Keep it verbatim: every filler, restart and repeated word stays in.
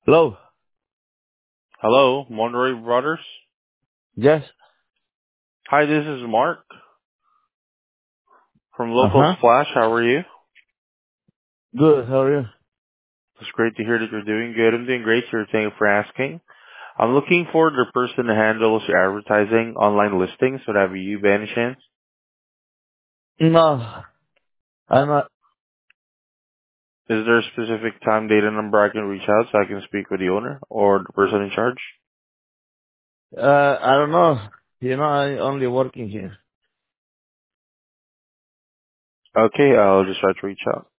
Hello. Hello, Monroy Brothers. Yes. Hi, this is Mark from Uh Local huh. Splash. How are you? Good. How are you? It's great to hear that you're doing good. I'm doing great, sir. Thank you for asking. I'm looking for the person that handles your advertising online listings. Would that be you by any chance? No, I'm not. Is there a specific time, date, and number I can reach out so I can speak with the owner or the person in charge? Uh, I don't know. You know, I only working here. Okay, I'll just try to reach out.